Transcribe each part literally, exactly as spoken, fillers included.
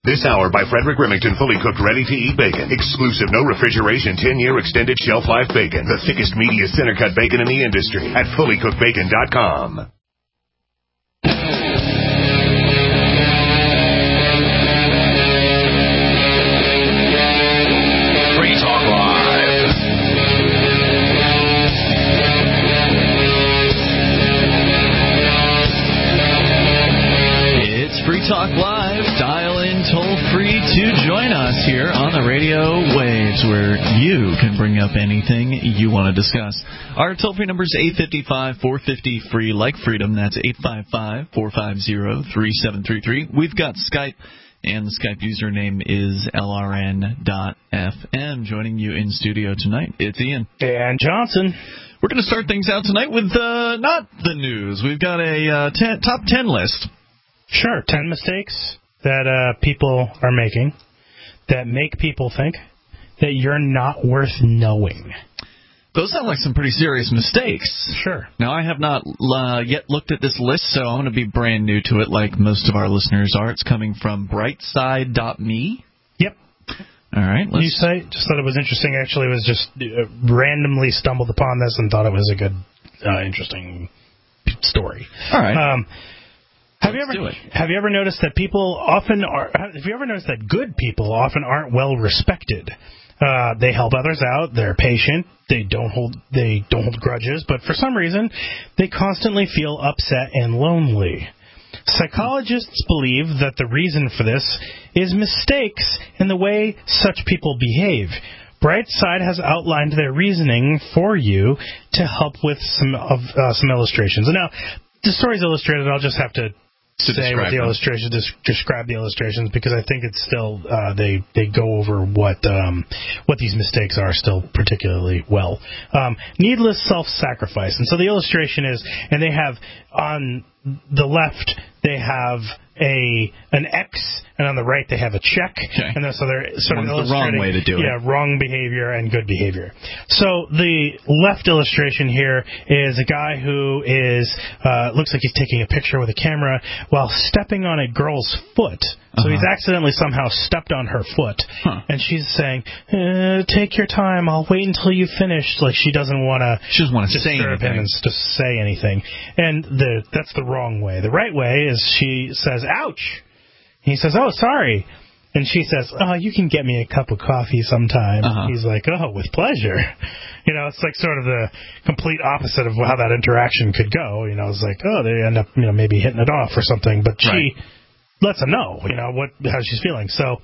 This hour by Frederick Remington, fully cooked, ready-to-eat bacon. Exclusive, no refrigeration, ten-year extended shelf life bacon. The thickest, meatiest, center-cut bacon in the industry at fully cooked bacon dot com. Free Talk Live. It's Free Talk Live. Dial in toll-free to join us here on the radio waves where you can bring up anything you want to discuss. Our toll-free number is eight five five, four five zero, free like freedom. That's eight five five, four five zero, three seven three three. We've got Skype, and the Skype username is L R N dot F M. Joining you in studio tonight, it's Ian. And Johnson. We're going to start things out tonight with uh, not the news. We've got a uh, ten, top ten list. Sure, ten mistakes that uh, people are making that make people think that you're not worth knowing. Those sound like some pretty serious mistakes. Sure. Now, I have not uh, yet looked at this list, so I'm going to be brand new to it like most of our listeners are. It's coming from brightside dot me. Yep. All right. Let's... New site. Just thought it was interesting. Actually, was just uh, randomly stumbled upon this and thought it was a good, uh, interesting story. All right. Um, Have you Let's ever do it. have you ever noticed that people often are? Have you ever noticed that good people often aren't well respected? Uh, they help others out. They're patient. They don't hold they don't hold grudges. But for some reason, they constantly feel upset and lonely. Psychologists believe that the reason for this is mistakes in the way such people behave. Brightside has outlined their reasoning for you to help with some of uh, some illustrations. And now, the story's illustrated. I'll just have to. To say what the illustrations describe the illustrations because I think it's still uh, they they go over what um, what these mistakes are still particularly well. Um, needless self-sacrifice, and so the illustration is, and they have on the left they have a an X, and on the right they have a check, okay. and so they're sort One's of the wrong way to do yeah, it. Yeah, wrong behavior and good behavior. So the left illustration here is a guy who is uh, looks like he's taking a picture with a camera while stepping on a girl's foot. So uh-huh. he's accidentally somehow stepped on her foot, huh. and she's saying, uh, "Take your time. I'll wait until you finish." Like she doesn't want to. She doesn't want to say anything. Him and just say anything, and the that's the wrong way. The right way is she says, "Ouch." He says, "Oh, sorry." And she says, "Oh, you can get me a cup of coffee sometime." Uh-huh. He's like, "Oh, with pleasure." You know, it's like sort of the complete opposite of how that interaction could go. You know, it's like, oh, they end up, you know, maybe hitting it off or something. But she right. lets him know, you know, what how she's feeling. So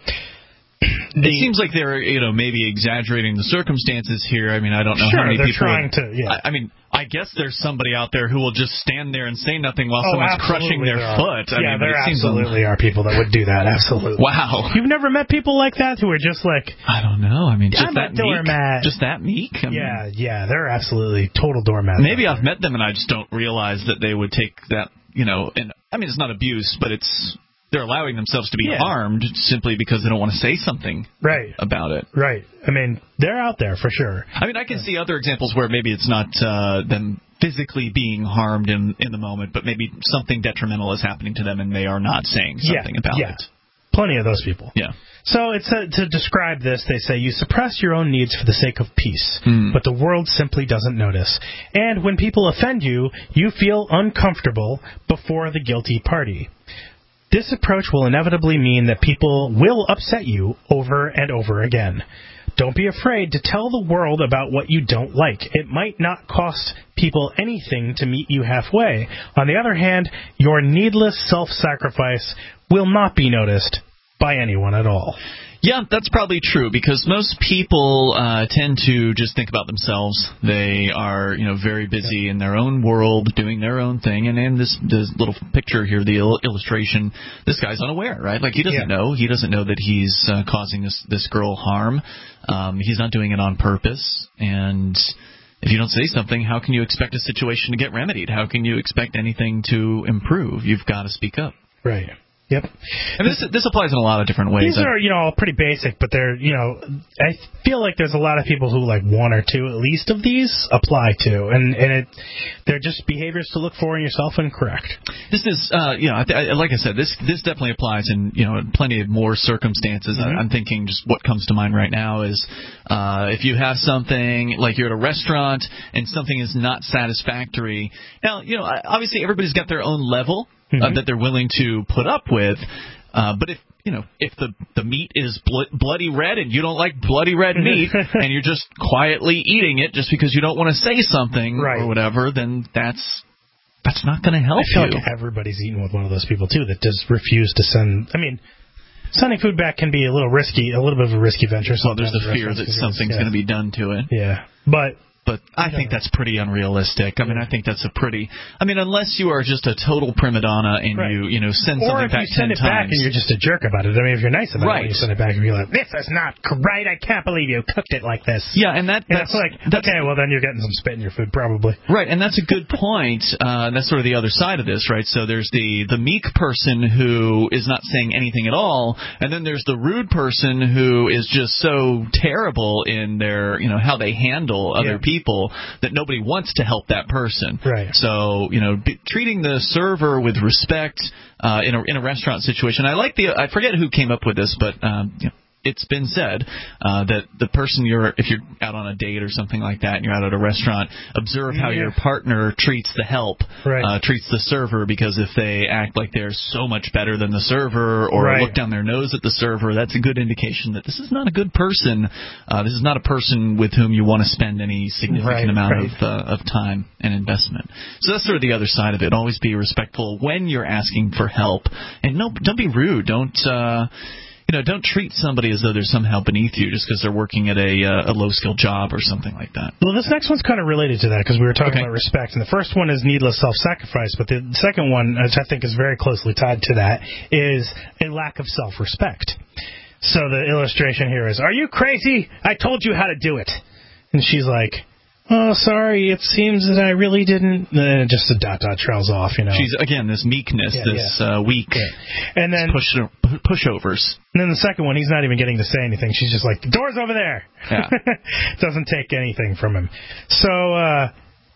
the, it seems like they're, you know, maybe exaggerating the circumstances here. I mean, I don't know sure, how many they're people. Trying to, yeah. I, I mean, I guess there's somebody out there who will just stand there and say nothing while oh, someone's crushing their there foot. I yeah, mean, there it seems absolutely un- are people that would do that. Absolutely. Wow. You've never met people like that who are just like, I don't know. I mean, just I'm that a doormat. meek. Just that meek. I yeah, mean, yeah, they're absolutely total doormats. Maybe I've met them and I just don't realize that they would take that. You know, and I mean, it's not abuse, but it's. They're allowing themselves to be yeah. harmed simply because they don't want to say something right. about it. Right. I mean, they're out there for sure. I mean, I can see other examples where maybe it's not uh, them physically being harmed in, in the moment, but maybe something detrimental is happening to them and they are not saying something yeah. about yeah. it. Plenty of those people. Yeah. So it's a, to describe this, they say, you suppress your own needs for the sake of peace, mm. but the world simply doesn't notice. And when people offend you, you feel uncomfortable before the guilty party. This approach will inevitably mean that people will upset you over and over again. Don't be afraid to tell the world about what you don't like. It might not cost people anything to meet you halfway. On the other hand, your needless self-sacrifice will not be noticed by anyone at all. Yeah, that's probably true because most people uh, tend to just think about themselves. They are, you know, very busy in their own world, doing their own thing. And in this, this little picture here, the il- illustration, this guy's unaware, right? Like he doesn't yeah. know. He doesn't know that he's uh, causing this this girl harm. Um, he's not doing it on purpose. And if you don't say something, how can you expect a situation to get remedied? How can you expect anything to improve? You've got to speak up. Right. Yep. And this this applies in a lot of different ways. These are, you know, all pretty basic, but they're, you know, I feel like there's a lot of people who like one or two at least of these apply to, and and it they're just behaviors to look for in yourself and correct. This is, uh, you know, I th- like I said, this this definitely applies in, you know, plenty of more circumstances. Mm-hmm. I'm thinking just what comes to mind right now is uh, if you have something like you're at a restaurant and something is not satisfactory. Now, you know, obviously everybody's got their own level. Mm-hmm. Uh, that they're willing to put up with, uh, but if you know if the the meat is bl- bloody red and you don't like bloody red meat and you're just quietly eating it just because you don't want to say something right. or whatever, then that's that's not going to help I feel you. Like everybody's eating with one of those people too that just refuse to send. I mean, sending food back can be a little risky, a little bit of a risky venture. Well, there's the fear that something's yeah. going to be done to it. Yeah, but. But I think that's pretty unrealistic. I mean, I think that's a pretty. I mean, unless you are just a total prima donna and right. you, you know, send or something back ten times. Or if you send it times. back and you're just a jerk about it. I mean, if you're nice about right. it, you send it back and you're like, "This is not right. I can't believe you cooked it like this." Yeah, and that and that's it's like, that's, okay, well then you're getting some spit in your food probably. Right, and that's a good point. Uh, that's sort of the other side of this, right? So there's the the meek person who is not saying anything at all, and then there's the rude person who is just so terrible in their, you know, how they handle other yeah. people that nobody wants to help that person. Right. So, you know, be, treating the server with respect uh, in a in a restaurant situation. I like the I forget who came up with this, but um, you know, it's been said uh, that the person you're if you're out on a date or something like that and you're out at a restaurant, observe how yeah. your partner treats the help, right. uh, treats the server, because if they act like they're so much better than the server or right. look down their nose at the server, that's a good indication that this is not a good person. Uh, this is not a person with whom you want to spend any significant right, amount right. of uh, of time and investment. So that's sort of the other side of it. Always be respectful when you're asking for help, and no, don't be rude. Don't. Uh, You know, don't treat somebody as though they're somehow beneath you just because they're working at a uh, a low-skilled job or something like that. Well, this next one's kind of related to that because we were talking okay. about respect. And the first one is needless self-sacrifice, but the second one, which I think is very closely tied to that, is a lack of self-respect. So the illustration here is, are you crazy? I told you how to do it. And she's like, oh, sorry, it seems that I really didn't. And then just a dot dot trails off, you know. She's, again, this meekness, yeah, this yeah. Uh, weak yeah. and then push, pushovers. And then the second one, he's not even getting to say anything. She's just like, the door's over there. Yeah. Doesn't take anything from him. So uh,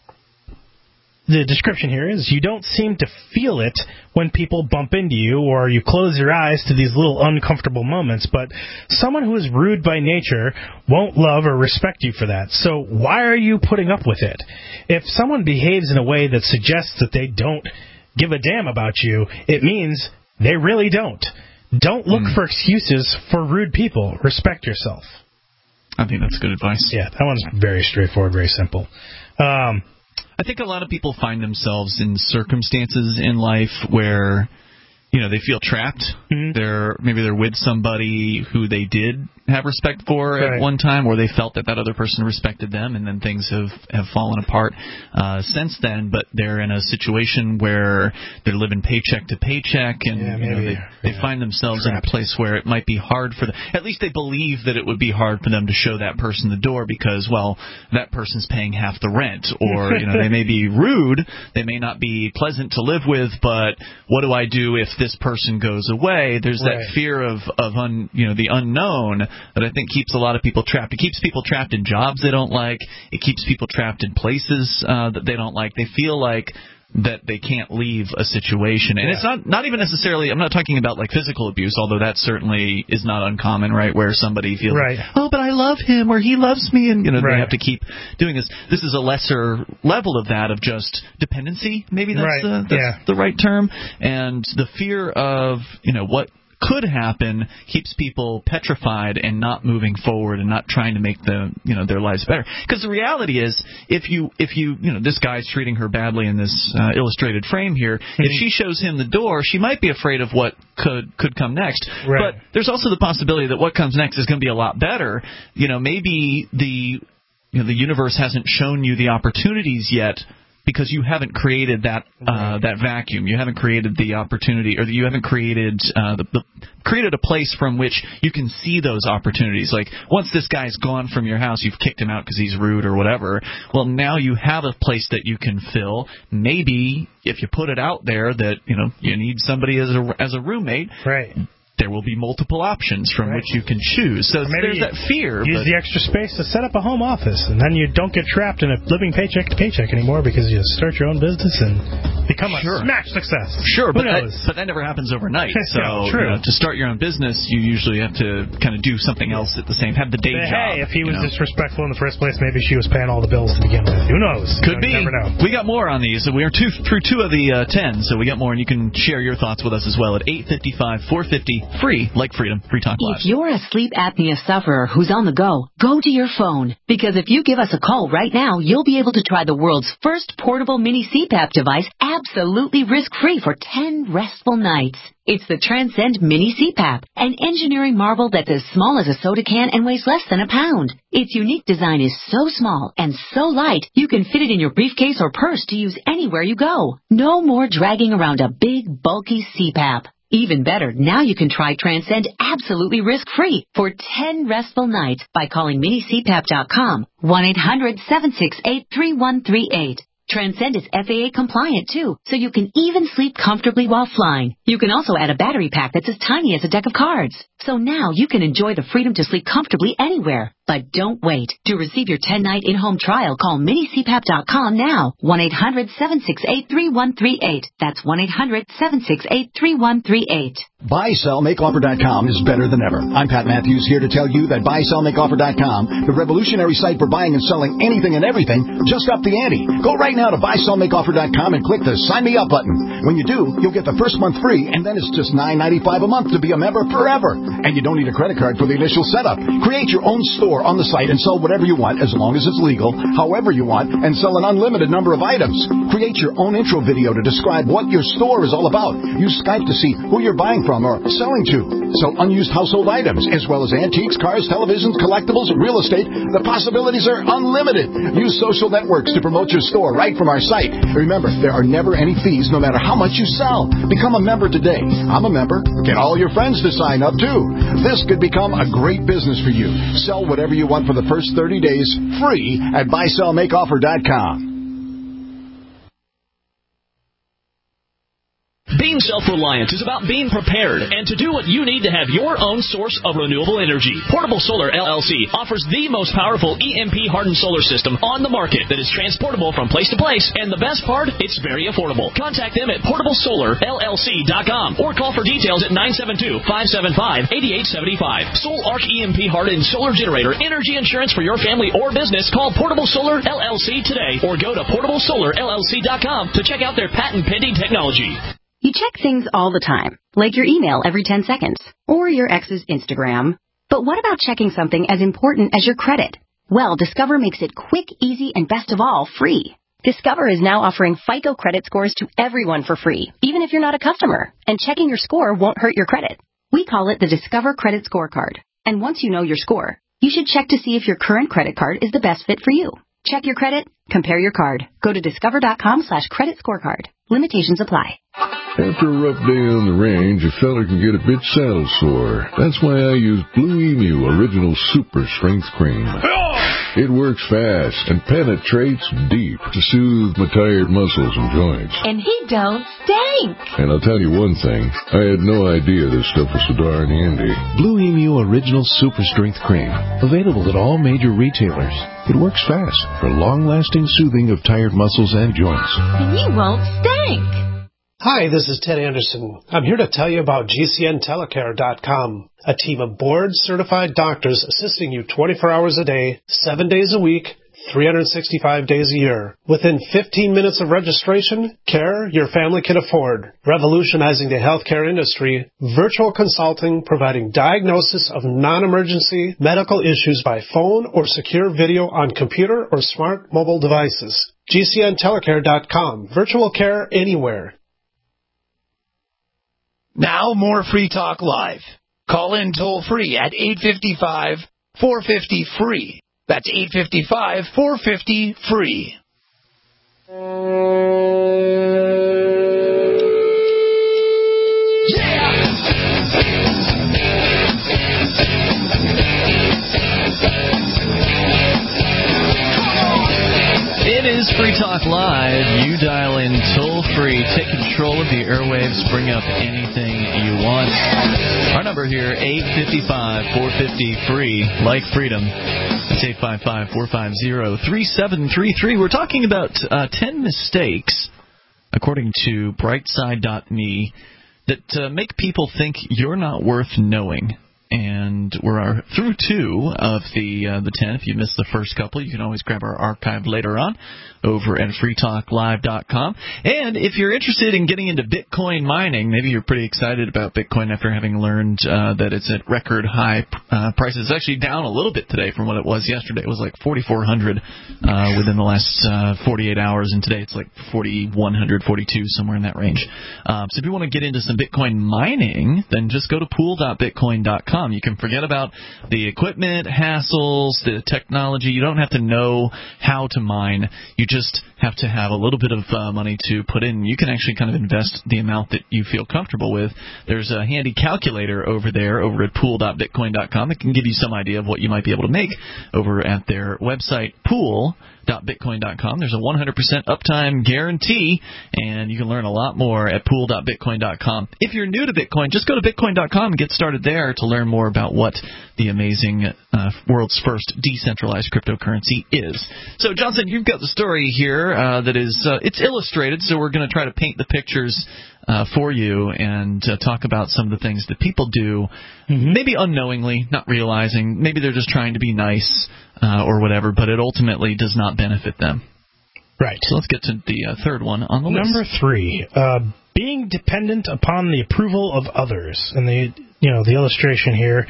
the description here is, you don't seem to feel it when people bump into you or you close your eyes to these little uncomfortable moments, but someone who is rude by nature won't love or respect you for that. So why are you putting up with it? If someone behaves in a way that suggests that they don't give a damn about you, it means they really don't. Don't look mm. for excuses for rude people. Respect yourself. I think that's good advice. Yeah, that one's very straightforward, very simple. Um, I think a lot of people find themselves in circumstances in life where, you know, they feel trapped. Mm-hmm. They're maybe they're with somebody who they did have respect for right. at one time, or they felt that that other person respected them, and then things have, have fallen apart uh, since then. But they're in a situation where they're living paycheck to paycheck, and yeah, you know, they, they yeah. find themselves Trapped. in a place where it might be hard for them. At least they believe that it would be hard for them to show that person the door because, well, that person's paying half the rent, or you know, they may be rude, they may not be pleasant to live with, but what do I do if this person goes away? There's right. that fear of of un, you know the unknown that I think keeps a lot of people trapped. It keeps people trapped in jobs they don't like. It keeps people trapped in places uh, that they don't like. They feel like that they can't leave a situation. And yeah. it's not not even necessarily, I'm not talking about like physical abuse, although that certainly is not uncommon, right, where somebody feels, right. like, oh, but I love him, or he loves me, and you know right. they have to keep doing this. This is a lesser level of that, of just dependency, maybe that's, right. uh, that's yeah. the right term, and the fear of, you know, what could happen keeps people petrified and not moving forward and not trying to make the you know their lives better. Because the reality is, if you if you you know this guy's treating her badly in this uh, illustrated frame here, mm-hmm. if she shows him the door, she might be afraid of what could could come next. Right. But there's also the possibility that what comes next is going to be a lot better. You know, maybe the you know the universe hasn't shown you the opportunities yet because you haven't created that uh, that vacuum. You haven't created the opportunity, or you haven't created uh, the, the created a place from which you can see those opportunities. Like, once this guy's gone from your house, you've kicked him out because he's rude or whatever. Well, now you have a place that you can fill. Maybe if you put it out there that, you know, you need somebody as a as a roommate. Right. There will be multiple options from right. which you can choose. So there's that fear. Use but the extra space to set up a home office, and then you don't get trapped in a living paycheck to paycheck anymore because you start your own business and become a sure. smash success. Sure, Who but knows? that, but that never happens overnight. So no, true. You know, to start your own business, you usually have to kind of do something else at the same. Have the day but job. Hey, if he was know. disrespectful in the first place, maybe she was paying all the bills to begin with. Who knows? Could you be. Never know. We got more on these. We are two through two of the uh, ten, so we got more, and you can share your thoughts with us as well at eight five five, four five zero, free, like Freedom, Free Talk Live. If you're a sleep apnea sufferer who's on the go, go to your phone. Because if you give us a call right now, you'll be able to try the world's first portable mini C PAP device absolutely risk-free for ten restful nights. It's the Transcend Mini C PAP, an engineering marvel that's as small as a soda can and weighs less than a pound. Its unique design is so small and so light, you can fit it in your briefcase or purse to use anywhere you go. No more dragging around a big, bulky C PAP. Even better, now you can try Transcend absolutely risk-free for ten restful nights by calling mini c pap dot com, one eight hundred, seven six eight, three one three eight. Transcend is F A A compliant, too, so you can even sleep comfortably while flying. You can also add a battery pack that's as tiny as a deck of cards. So now you can enjoy the freedom to sleep comfortably anywhere. But don't wait. To receive your ten-night in-home trial, call mini c pap dot com now, one eight hundred, seven six eight, three one three eight. That's one eight hundred, seven six eight, three one three eight. buy sell make offer dot com is better than ever. I'm Pat Matthews here to tell you that buy sell make offer dot com, the revolutionary site for buying and selling anything and everything, just upped the ante. Go right now to buy sell make offer dot com and click the Sign Me Up button. When you do, you'll get the first month free, and then it's just nine ninety-five a month to be a member forever. And you don't need a credit card for the initial setup. Create your own store on the site and sell whatever you want as long as it's legal, however you want, and sell an unlimited number of items. Create your own intro video to describe what your store is all about. Use Skype to see who you're buying from or selling to. Sell unused household items, as well as antiques, cars, televisions, collectibles, real estate. The possibilities are unlimited. Use social networks to promote your store right from our site. Remember, there are never any fees no matter how much you sell. Become a member today. I'm a member. Get all your friends to sign up, too. This could become a great business for you. Sell whatever you want for the first thirty days free at buy sell make offer dot com. Being self-reliant is about being prepared and to do what you need to have your own source of renewable energy. Portable Solar L L C offers the most powerful E M P-hardened solar system on the market that is transportable from place to place, and the best part, it's very affordable. Contact them at portable solar L L C dot com or call for details at nine seven two, five seven five, eight eight seven five. Soul Arc E M P-hardened solar generator energy insurance for your family or business. Call Portable Solar L L C today or go to portable solar L L C dot com to check out their patent-pending technology. You check things all the time, like your email every ten seconds, or your ex's Instagram. But what about checking something as important as your credit? Well, Discover makes it quick, easy, and best of all, free. Discover is now offering FICO credit scores to everyone for free, even if you're not a customer. And checking your score won't hurt your credit. We call it the Discover Credit Scorecard. And once you know your score, you should check to see if your current credit card is the best fit for you. Check your credit, compare your card. Go to discover dot com slash credit scorecard. Limitations apply. After a rough day on the range, a fella can get a bit saddle sore. That's why I use Blue Emu Original Super Strength Cream. It works fast and penetrates deep to soothe my tired muscles and joints. And he don't stink. And I'll tell you one thing, I had no idea this stuff was so darn handy. Blue Emu Original Super Strength Cream. Available at all major retailers. It works fast for long-lasting soothing of tired muscles and joints. And he won't stink. Hi, this is Ted Anderson. I'm here to tell you about G C N telecare dot com, a team of board-certified doctors assisting you twenty-four hours a day, seven days a week, three hundred sixty-five days a year. Within fifteen minutes of registration, care your family can afford. Revolutionizing the healthcare industry, virtual consulting providing diagnosis of non-emergency medical issues by phone or secure video on computer or smart mobile devices. G C N telecare dot com. Virtual care anywhere. Now more Free Talk Live. Call in toll free at eight five five, four five zero, free. That's eight five five, four five zero, free. It is Free Talk Live. You dial in toll-free. Take control of the airwaves. Bring up anything you want. Our number here, eight five five, four five zero, free, like freedom. It's eight five five, four five zero, three seven three three. We're talking about uh, ten mistakes, according to brightside dot me, that uh, make people think you're not worth knowing. And we're uh, through two of the uh, the ten. If you missed the first couple, you can always grab our archive later on over at free talk live dot com. And if you're interested in getting into Bitcoin mining, maybe you're pretty excited about Bitcoin after having learned uh, that it's at record high uh, prices. It's actually down a little bit today from what it was yesterday. It was like forty-four hundred uh, within the last uh, forty-eight hours, and today it's like forty-one hundred, forty-two, somewhere in that range. Um, so if you want to get into some Bitcoin mining, then just go to pool dot bitcoin dot com. You can forget about the equipment, hassles, the technology. You don't have to know how to mine. You just have to have a little bit of uh, money to put in. You can actually kind of invest the amount that you feel comfortable with. There's a handy calculator over there over at pool dot bitcoin dot com that can give you some idea of what you might be able to make over at their website, pool dot bitcoin dot com. There's a one hundred percent uptime guarantee, and you can learn a lot more at pool dot bitcoin dot com. If you're new to Bitcoin, just go to bitcoin dot com and get started there to learn more about what the amazing uh, world's first decentralized cryptocurrency is. So, Johnson, you've got the story here uh, that is uh, it's illustrated, so we're going to try to paint the pictures uh, for you and uh, talk about some of the things that people do, mm-hmm. maybe unknowingly, not realizing. Maybe they're just trying to be nice uh, or whatever, but it ultimately does not benefit them. Right. So let's get to the uh, third one on the Number list. Number three, uh, being dependent upon the approval of others. And the you know the illustration here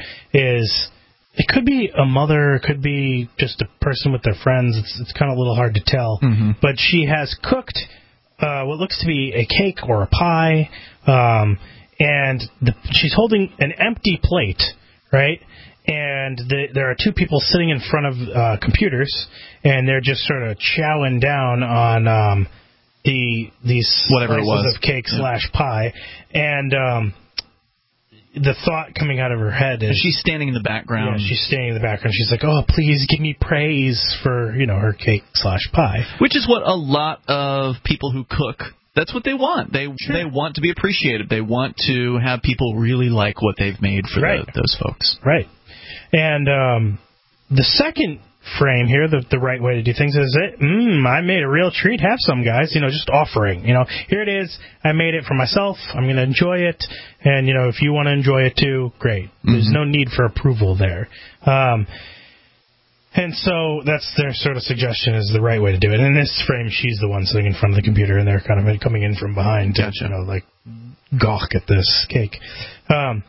is it could be a mother, it could be just a person with their friends. It's it's kind of a little hard to tell. Mm-hmm. But she has cooked uh, what looks to be a cake or a pie, um, and the, she's holding an empty plate, right? And the, there are two people sitting in front of uh, computers, and they're just sort of chowing down on um, the these whatever slices it was of cake yeah. slash pie. And um, the thought coming out of her head is... And she's standing in the background. Yeah, she's standing in the background. She's like, oh, please give me praise for, you know, her cake slash pie. Which is what a lot of people who cook... That's what they want. They sure. they want to be appreciated. They want to have people really like what they've made for right. the, those folks. Right. And um, the second frame here, the, the right way to do things is, it, mm, I made a real treat. Have some, guys. You know, just offering. You know, here it is. I made it for myself. I'm going to enjoy it. And, you know, if you want to enjoy it too, great. Mm-hmm. There's no need for approval there. Um And so that's their sort of suggestion is the right way to do it. And in this frame, she's the one sitting in front of the computer, and they're kind of coming in from behind to, gotcha. you know, like, gawk at this cake. Um,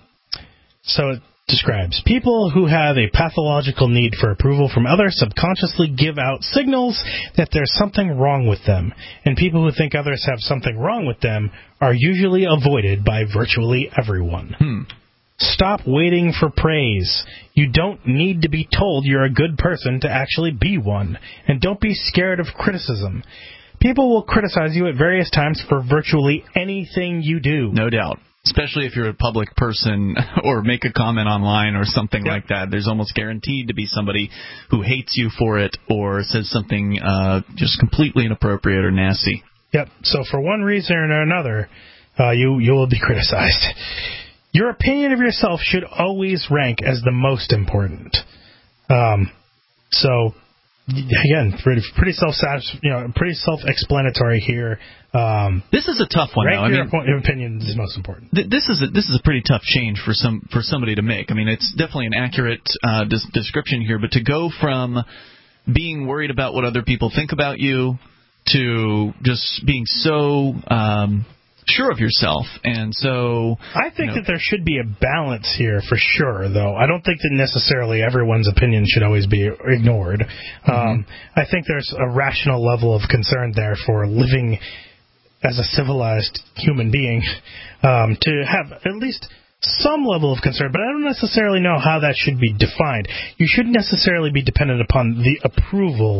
so it describes, people who have a pathological need for approval from others subconsciously give out signals that there's something wrong with them. And people who think others have something wrong with them are usually avoided by virtually everyone. Hmm. Stop waiting for praise. You don't need to be told you're a good person to actually be one. And don't be scared of criticism. People will criticize you at various times for virtually anything you do. No doubt. Especially if you're a public person or make a comment online or something yep. like that. There's almost guaranteed to be somebody who hates you for it or says something uh, just completely inappropriate or nasty. Yep. So for one reason or another, uh, you, you will be criticized. Your opinion of yourself should always rank as the most important. Um, so, again, pretty, pretty self, you know, pretty self-explanatory here. Um, this is a tough one. Rank though. I your mean, opinion is most important. Th- this is a, this is a pretty tough change for some for somebody to make. I mean, it's definitely an accurate uh, des- description here, but to go from being worried about what other people think about you to just being so. Um, sure of yourself, and so I think you know, that there should be a balance here for sure, though. I don't think that necessarily everyone's opinion should always be ignored. Mm-hmm. Um, I think there's a rational level of concern there for living as a civilized human being um, to have at least some level of concern, but I don't necessarily know how that should be defined. You shouldn't necessarily be dependent upon the approval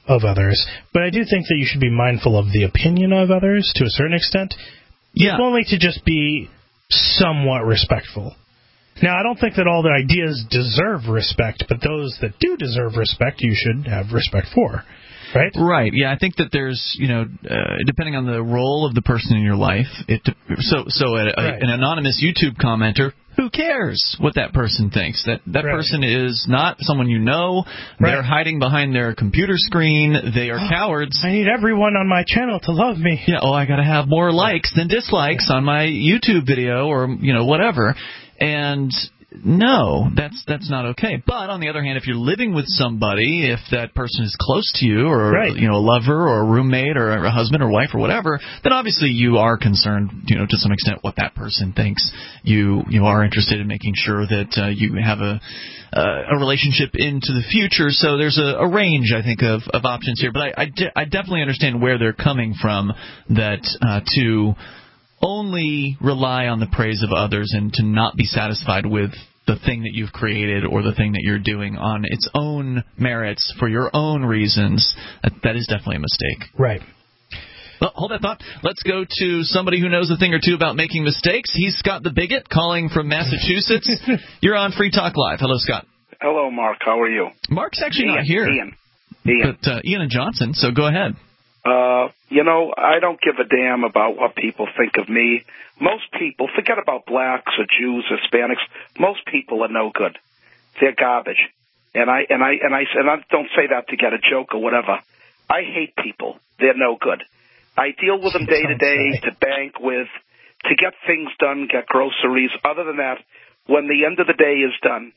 of others, but I do think that you should be mindful of the opinion of others to a certain extent. Yeah. If only to just be somewhat respectful. Now, I don't think that all the ideas deserve respect, but those that do deserve respect, you should have respect for. Right? Right. Yeah, I think that there's, you know, uh, depending on the role of the person in your life, it so so a, right. an anonymous YouTube commenter, who cares what that person thinks? That that right. person is not someone you know. Right. They're hiding behind their computer screen. They are cowards. I need everyone on my channel to love me. Yeah. Oh, I got to have more likes than dislikes on my YouTube video, or you know whatever. And no, that's that's not okay. But on the other hand, if you're living with somebody, if that person is close to you, or right. you know, a lover, or a roommate, or a husband or wife, or whatever, then obviously you are concerned, you know, to some extent, what that person thinks. You you are interested in making sure that uh, you have a uh, a relationship into the future. So there's a, a range, I think, of, of options here. But I I, de- I definitely understand where they're coming from. That uh, to only rely on the praise of others and to not be satisfied with the thing that you've created or the thing that you're doing on its own merits for your own reasons, that, that is definitely a mistake. Right. Well, hold that thought. Let's go to somebody who knows a thing or two about making mistakes. He's Scott the Bigot, calling from Massachusetts. You're on Free Talk Live. Hello, Scott. Hello, Mark. How are you? Mark's actually Ian, not here. Ian. Ian. But uh, Ian and Johnson, so go ahead. Uh, you know, I don't give a damn about what people think of me. Most people, forget about blacks or Jews or Hispanics. Most people are no good. They're garbage. And I and I and I and I don't say that to get a joke or whatever. I hate people. They're no good. I deal with them day to day, to bank with, to get things done, get groceries. Other than that, when the end of the day is done,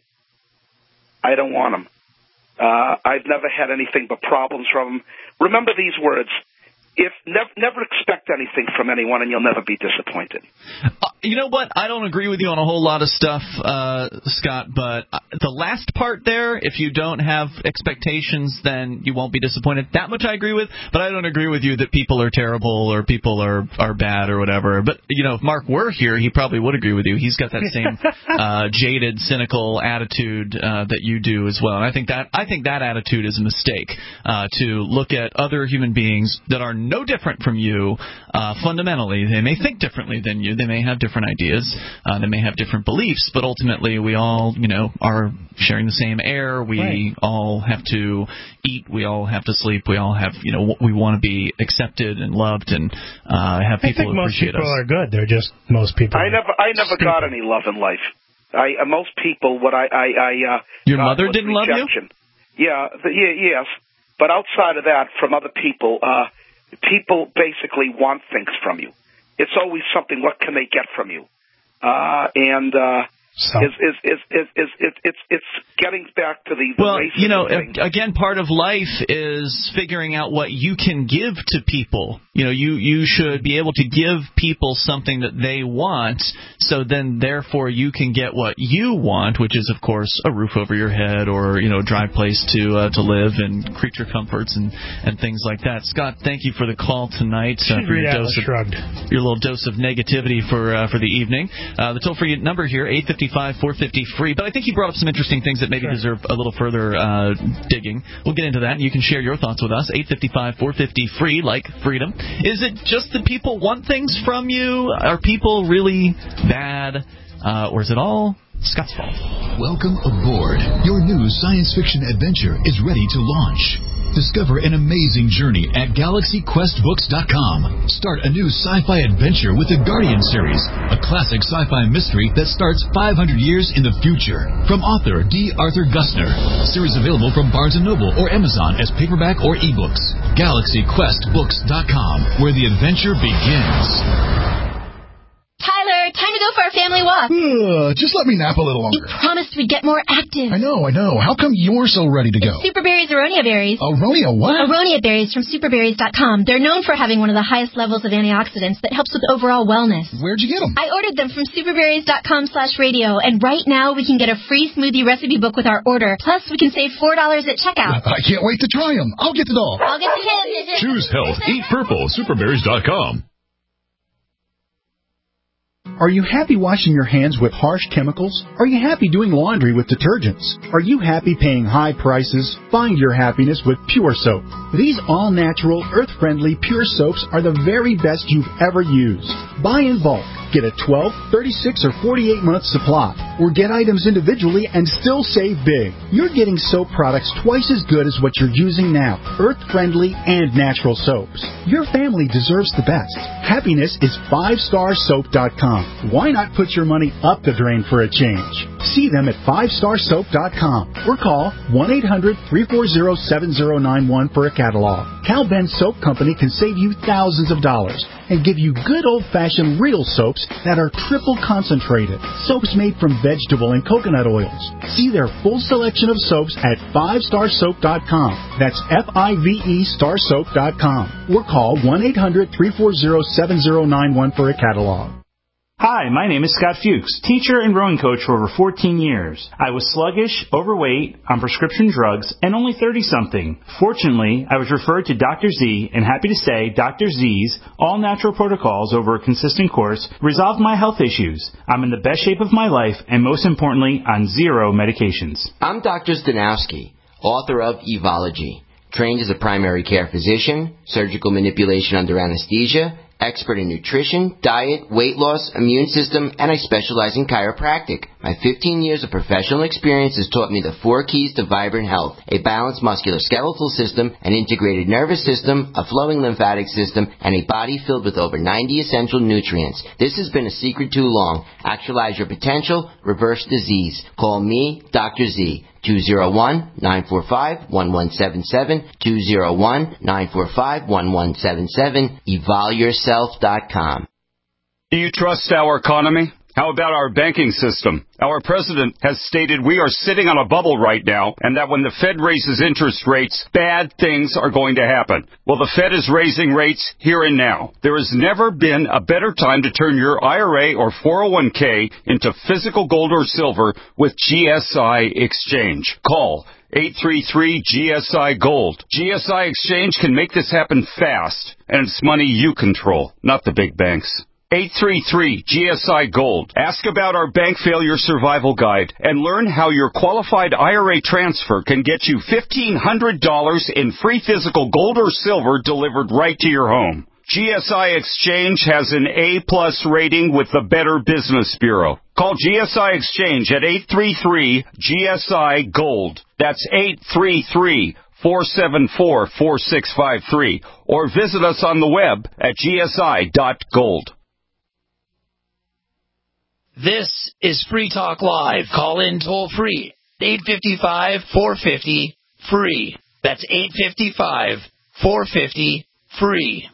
I don't want them. Uh, I've never had anything but problems from them. Remember these words. If nev- never expect anything from anyone, and you'll never be disappointed. Uh, you know what? I don't agree with you on a whole lot of stuff, uh, Scott, but the last part there, if you don't have expectations, then you won't be disappointed. That much I agree with, but I don't agree with you that people are terrible or people are, are bad or whatever. But, you know, if Mark were here, he probably would agree with you. He's got that same uh, jaded, cynical attitude uh, that you do as well. And I think that I think that attitude is a mistake, uh, to look at other human beings that are no different from you uh, fundamentally. They may think differently than you. They may have different ideas. Uh, they may have different beliefs. But ultimately, we all, you know, are sharing the same air. We right. all have to eat. We all have to sleep. We all have, you know, we want to be accepted and loved and uh, have people I think most appreciate people us. are good. They're just most people. I never, I never stupid. got any love in life. I uh, most people, what I, I, I uh, your got mother was didn't rejection. love you. Yeah, the, yeah, yes. But outside of that, from other people. Uh, People basically want things from you. It's always something. What can they get from you? Uh, and uh, So. Is, is, is, is, is, is, it's, it's getting back to the, the well, racism you know, thing. Again, part of life is figuring out what you can give to people. You know, you, you should be able to give people something that they want, so then, therefore, you can get what you want, which is, of course, a roof over your head or, you know, a dry place to uh, to live and creature comforts and, and things like that. Scott, thank you for the call tonight, uh, for your dose of, your little dose of negativity for uh, for the evening. Uh, the toll-free number here, eight five five, four five zero, free. But I think you brought up some interesting things that maybe sure. deserve a little further uh, digging. We'll get into that, and you can share your thoughts with us. eight five five, four five zero, free, like freedom. Is it just that people want things from you? Are people really bad? Uh, or is it all Scott's fault? Welcome aboard. Your new science fiction adventure is ready to launch. Discover an amazing journey at galaxy quest books dot com. Start a new sci-fi adventure with the Guardian series, a classic sci-fi mystery that starts five hundred years in the future. From author D. Arthur Gusner. Series available from Barnes and Noble or Amazon as paperback or ebooks. galaxy quest books dot com, where the adventure begins. Tyler, time to go for our family walk. Uh, just let me nap a little longer. You promised we'd get more active. I know, I know. How come you're so ready to go? It's Superberry's Aronia berries. Aronia what? Aronia berries from superberries dot com. They're known for having one of the highest levels of antioxidants that helps with overall wellness. Where'd you get them? I ordered them from superberries dot com slash radio, and right now we can get a free smoothie recipe book with our order. Plus, we can save four dollars at checkout. I can't wait to try them. I'll get the dog. I'll get the kid. Choose health. Eat purple. superberries dot com. Are you happy washing your hands with harsh chemicals? Are you happy doing laundry with detergents? Are you happy paying high prices? Find your happiness with Pure Soap. These all-natural, earth-friendly Pure Soaps are the very best you've ever used. Buy in bulk. Get a twelve, thirty-six, or forty-eight month supply. Or get items individually and still save big. You're getting soap products twice as good as what you're using now. Earth-friendly and natural soaps. Your family deserves the best. Happiness is five star soap dot com. Why not put your money up the drain for a change? See them at five star soap dot com or call one eight hundred, three four zero, seven zero nine one for a catalog. Cal Ben Soap Company can save you thousands of dollars and give you good old-fashioned real soaps that are triple concentrated. Soaps made from vegetable and coconut oils. See their full selection of soaps at five star soap dot com. That's F I V E star soap dot com. Or call one eight hundred, three four zero, seven zero nine one for a catalog. Hi, my name is Scott Fuchs, teacher and rowing coach for over fourteen years. I was sluggish, overweight, on prescription drugs, and only thirty-something. Fortunately, I was referred to Doctor Z, and happy to say Doctor Z's all-natural protocols over a consistent course resolved my health issues. I'm in the best shape of my life, and most importantly, on zero medications. I'm Doctor Stanowski, author of Evology, trained as a primary care physician, surgical manipulation under anesthesia, expert in nutrition, diet, weight loss, immune system, and I specialize in chiropractic. My fifteen years of professional experience has taught me the four keys to vibrant health: a balanced musculoskeletal system, an integrated nervous system, a flowing lymphatic system, and a body filled with over ninety essential nutrients. This has been a secret too long. Actualize your potential, reverse disease. Call me, Doctor Z. two oh one, nine four five, one one seven seven, two oh one, nine four five, one one seven seven, evol yourself dot com. Do you trust our economy? How about our banking system? Our president has stated we are sitting on a bubble right now, and that when the Fed raises interest rates, bad things are going to happen. Well, the Fed is raising rates here and now. There has never been a better time to turn your I R A or four oh one k into physical gold or silver with G S I Exchange. Call eight three three G S I Gold. G S I Exchange can make this happen fast, and it's money you control, not the big banks. eight three three G S I Gold. Ask about our Bank Failure Survival Guide and learn how your qualified I R A transfer can get you fifteen hundred dollars in free physical gold or silver delivered right to your home. G S I Exchange has an A plus rating with the Better Business Bureau. Call G S I Exchange at eight three three G S I Gold. That's eight three three, four seven four, four six five three. Or visit us on the web at G S I dot gold. This is Free Talk Live. Call in toll free. eight five five, four five zero, free. That's eight five five, four five zero, free.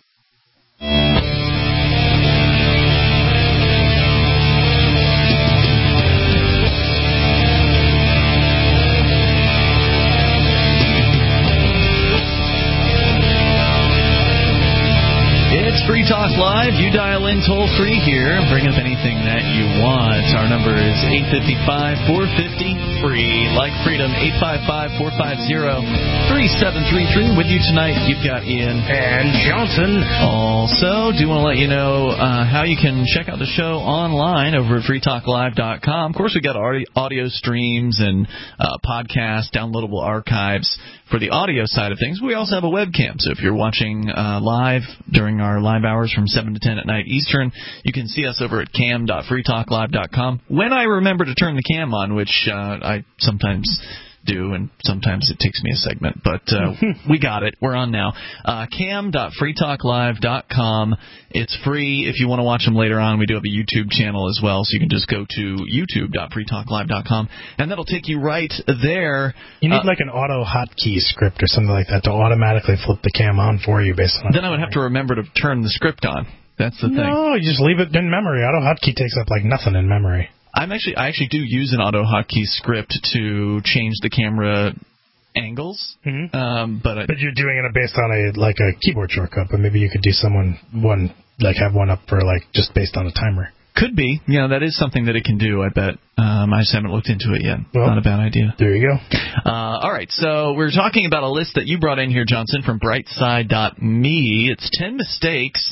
It's Free Talk Live. You dial in toll-free here. Bring up anything that you want. Our number is eight five five, four five zero, free. Like freedom, eight five five, four five zero, three seven three three. With you tonight, you've got Ian. And Johnson. Also, do want to let you know uh, how you can check out the show online over at free talk live dot com. Of course, we've got audio, audio streams and uh, podcasts, downloadable archives. For the audio side of things, we also have a webcam. So if you're watching uh, live during our live hours from seven to ten at night Eastern, you can see us over at cam dot free talk live dot com. When I remember to turn the cam on, which uh, I sometimes do, and sometimes it takes me a segment, but uh, we got it. We're on now. Uh, cam dot free talk live dot com. It's free if you want to watch them later on. We do have a YouTube channel as well, so you can just go to youtube dot free talk live dot com, and that'll take you right there. You need uh, like an auto hotkey script or something like that to automatically flip the cam on for you based on. Then I would have to remember to turn the script on. That's the no, thing. No, you just leave it in memory. Auto hotkey takes up like nothing in memory. I'm actually, I actually do use an auto hotkey script to change the camera angles, mm-hmm. um, but I, but you're doing it based on a like a keyboard shortcut. But maybe you could do someone one like have one up for like just based on a timer. Could be, you know, that is something that it can do. I bet. Um, I just haven't looked into it yet. Well, not a bad idea. There you go. Uh, all right, so we're talking about a list that you brought in here, Johnson, from brightside dot me. It's ten mistakes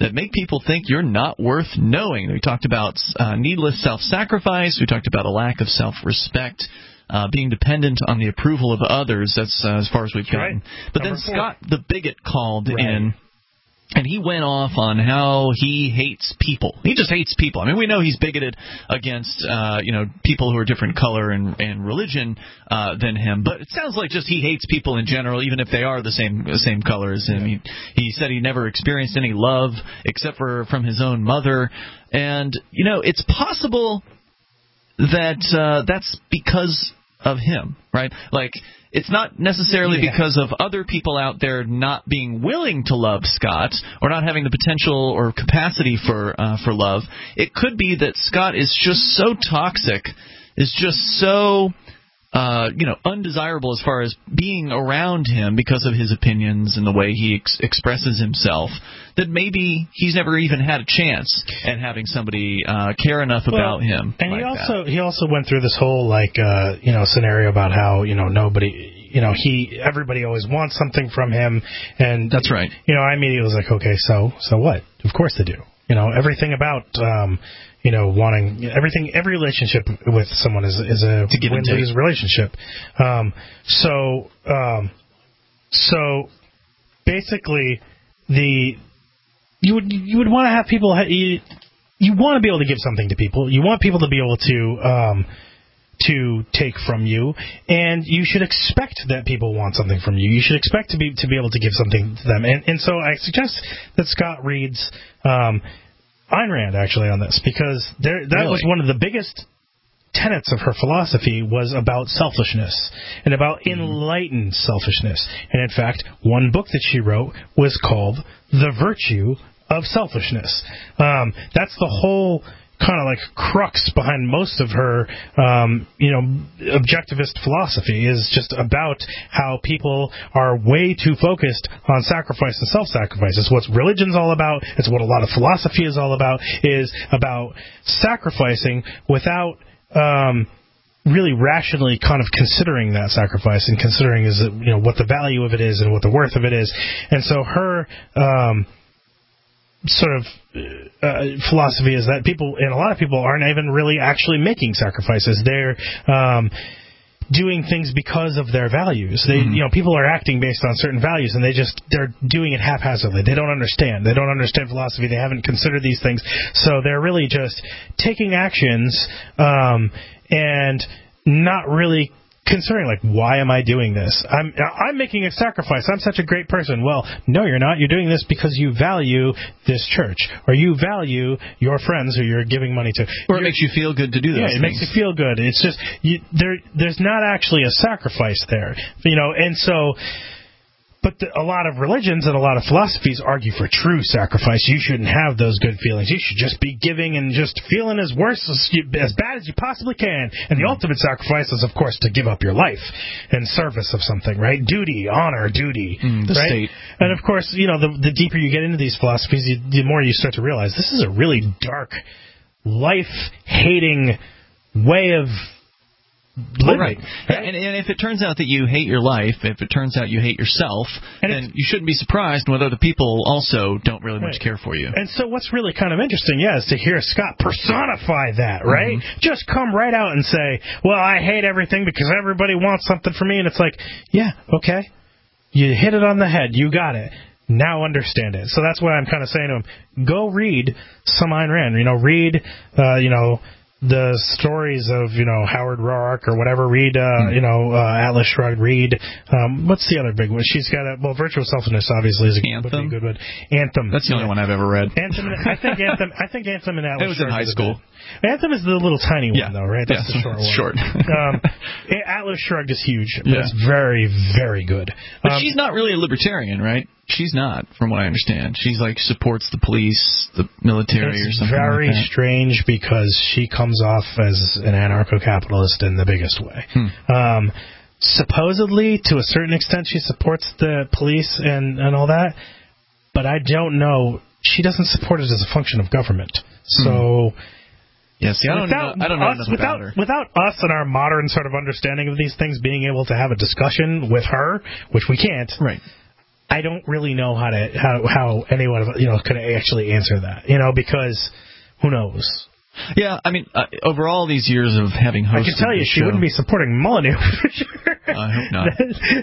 that make people think you're not worth knowing. We talked about uh, needless self-sacrifice. We talked about a lack of self-respect, uh, being dependent on the approval of others. That's uh, as far as we've That's gotten. right. But Number then four. Scott the Bigot called Right. in. And he went off on how he hates people. He just hates people. I mean, we know he's bigoted against, uh, you know, people who are different color and, and religion uh, than him. But it sounds like just he hates people in general, even if they are the same the same color as him. He, he said he never experienced any love except for from his own mother. And, you know, it's possible that uh, that's because of him, right? Like, it's not necessarily yeah. because of other people out there not being willing to love Scott or not having the potential or capacity for uh, for love. It could be that Scott is just so toxic, is just so uh, you know undesirable as far as being around him because of his opinions and the way he ex- expresses himself, that maybe he's never even had a chance at having somebody uh, care enough well, about him. And like he also that. he also went through this whole like uh, you know scenario about how you know nobody you know he everybody always wants something from him, and that's right. You know, I immediately was like, okay, so so what? Of course they do. You know, everything about um, you know wanting everything every relationship with someone is is a win-lose relationship. Um, so um, so basically the You would you would want to have people you, you want to be able to give something to people. You want people to be able to um, to take from you, and you should expect that people want something from you. You should expect to be to be able to give something to them. And and so I suggest that Scott reads um, Ayn Rand actually on this, because there that really? was one of the biggest tenets of her philosophy was about selfishness and about enlightened selfishness. And in fact, one book that she wrote was called The Virtue of Selfishness. Um, that's the whole kind of like crux behind most of her, um, you know, objectivist philosophy, is just about how people are way too focused on sacrifice and self-sacrifice. It's what religion's all about. It's what a lot of philosophy is all about, is about sacrificing without Um, really rationally kind of considering that sacrifice and considering is it, you know what the value of it is and what the worth of it is. And so her um, sort of uh, philosophy is that people, and a lot of people, aren't even really actually making sacrifices. They're um, doing things because of their values. They, mm-hmm. you know, people are acting based on certain values, and they just they're doing it haphazardly. They don't understand. They don't understand philosophy. They haven't considered these things, so they're really just taking actions um, and not really considering, like, why am I doing this? I'm I'm making a sacrifice. I'm such a great person. Well, no, you're not. You're doing this because you value this church, or you value your friends who you're giving money to, or it makes you feel good to do those yeah, things. it makes you feel good. It's just you, there. There's not actually a sacrifice there, you know, and so. But the, a lot of religions and a lot of philosophies argue for true sacrifice. You shouldn't have those good feelings. You should just be giving and just feeling as worse as, you, as bad as you possibly can. And the ultimate sacrifice is, of course, to give up your life in service of something, right? Duty, honor, duty, mm, the right? state. And of course, you know, the, the deeper you get into these philosophies, you, the more you start to realize this is a really dark, life-hating way of living. Right. right? And, and if it turns out that you hate your life, if it turns out you hate yourself, and then you shouldn't be surprised when other people also don't really much right. care for you. And so what's really kind of interesting, yeah, is to hear Scott personify that, right? Mm-hmm. Just come right out and say, well, I hate everything because everybody wants something from me. And it's like, yeah, okay. You hit it on the head. You got it. Now understand it. So that's what I'm kind of saying to him. Go read some Ayn Rand. You know, read, uh, you know, the stories of, you know, Howard Roark or whatever. Read, uh, mm-hmm. you know, uh, Atlas Shrugged. Read, um, what's the other big one? She's got a, well, Virtue of Selfishness obviously is a, would be a good one. Anthem. That's the yeah. only one I've ever read. Anthem. I think Anthem. I think Anthem and Atlas. It was in high school. Anthem is the little tiny one, yeah. though, right? That's yeah. the short one. Short. um, Atlas Shrugged is huge. But yeah. It's very, very good. But um, she's not really a libertarian, right? She's not, from what I understand. She's like supports the police, the military, or something very like that. strange because she comes off as an anarcho-capitalist in the biggest way. Hmm. Um, supposedly, to a certain extent, she supports the police and, and all that, but I don't know. She doesn't support it as a function of government. So... Hmm. Yeah, see, I don't without know, I don't know us, enough without, about her. Without us and our modern sort of understanding of these things being able to have a discussion with her, which we can't, right? I don't really know how to how how anyone you know could actually answer that. You know, because who knows. Yeah, I mean, uh, over all these years of having hosted I can tell you, she show, wouldn't be supporting Molyneux for sure. I hope not.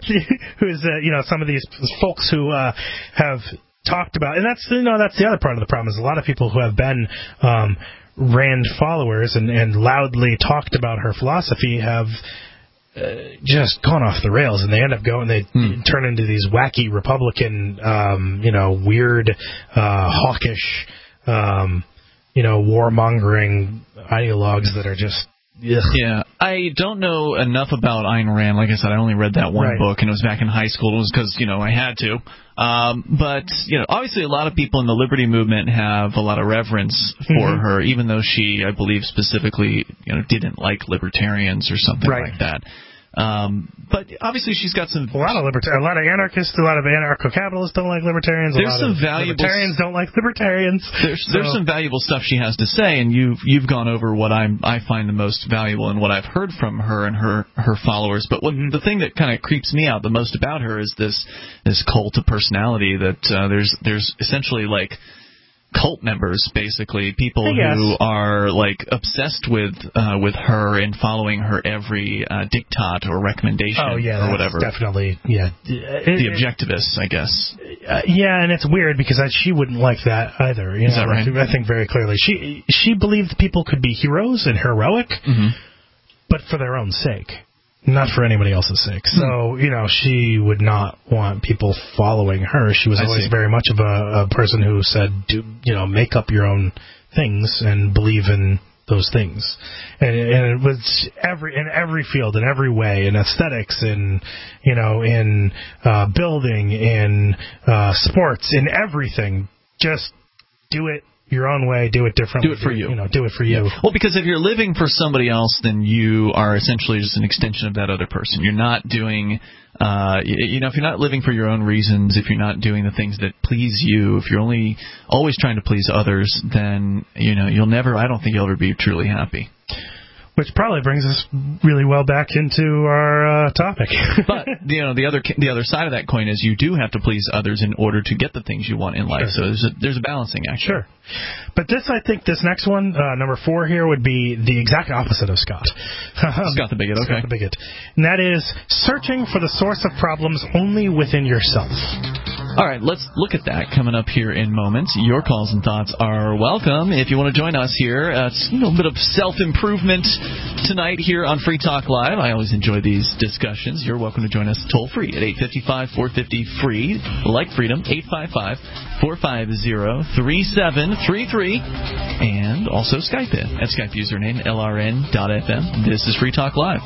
Who's, uh, you know, some of these folks who uh, have talked about, and that's, you know, that's the other part of the problem, is a lot of people who have been um, Rand followers and, and loudly talked about her philosophy have uh, just gone off the rails, and they end up going, they hmm. turn into these wacky Republican, um, you know, weird, uh, hawkish, um, you know, warmongering ideologues that are just... Ugh. Yeah, I don't know enough about Ayn Rand. Like I said, I only read that one right. book, and it was back in high school. It was because, you know, I had to. Um, but, you know, obviously a lot of people in the liberty movement have a lot of reverence for mm-hmm. her, even though she, I believe, specifically, you know, didn't like libertarians or something right. like that. Um, but obviously she's got some... A lot of libertar- a lot of anarchists, a lot of anarcho-capitalists don't like libertarians. A there's lot some of valuable libertarians don't like libertarians. There's so. there's some valuable stuff she has to say, and you've you've gone over what I'm I find the most valuable and what I've heard from her and her her followers. But what the thing that kind of creeps me out the most about her is this this cult of personality that uh, there's there's essentially like cult members, basically, people who are like obsessed with uh, with her and following her every uh, diktat or recommendation oh, yeah, or whatever. Definitely, yeah. The objectivists, I guess. Uh, yeah, and it's weird because I, she wouldn't like that either. You Is know, that right? I think very clearly she she believed people could be heroes and heroic, mm-hmm. but for their own sake. Not for anybody else's sake. So, you know, she would not want people following her. She was I always see. very much of a, a person who said, do, you know, make up your own things and believe in those things. And, and it was every in every field, in every way, in aesthetics, in, you know, in uh, building, in uh, sports, in everything. Just do it your own way, do it differently. Do it for you. You know, do it for you. Well, because if you're living for somebody else, then you are essentially just an extension of that other person. You're not doing, uh, you know, if you're not living for your own reasons, if you're not doing the things that please you, if you're only always trying to please others, then, you know, you'll never, I don't think you'll ever be truly happy. Which probably brings us really well back into our uh, topic. But you know, the other the other side of that coin is you do have to please others in order to get the things you want in life. Sure. So there's a, there's a balancing act. Sure. But this, I think, this next one, uh, number four here, would be the exact opposite of Scott. Scott the Bigot. Okay. Scott the Bigot, and that is searching for the source of problems only within yourself. All right, let's look at that coming up here in moments. Your calls and thoughts are welcome. If you want to join us here, uh, it's a little bit of self-improvement tonight here on Free Talk Live. I always enjoy these discussions. You're welcome to join us toll-free at eight five five, four five zero, free, like freedom, eight five five, four five zero, three seven three three, and also Skype in at Skype username L R N dot F M. This is Free Talk Live.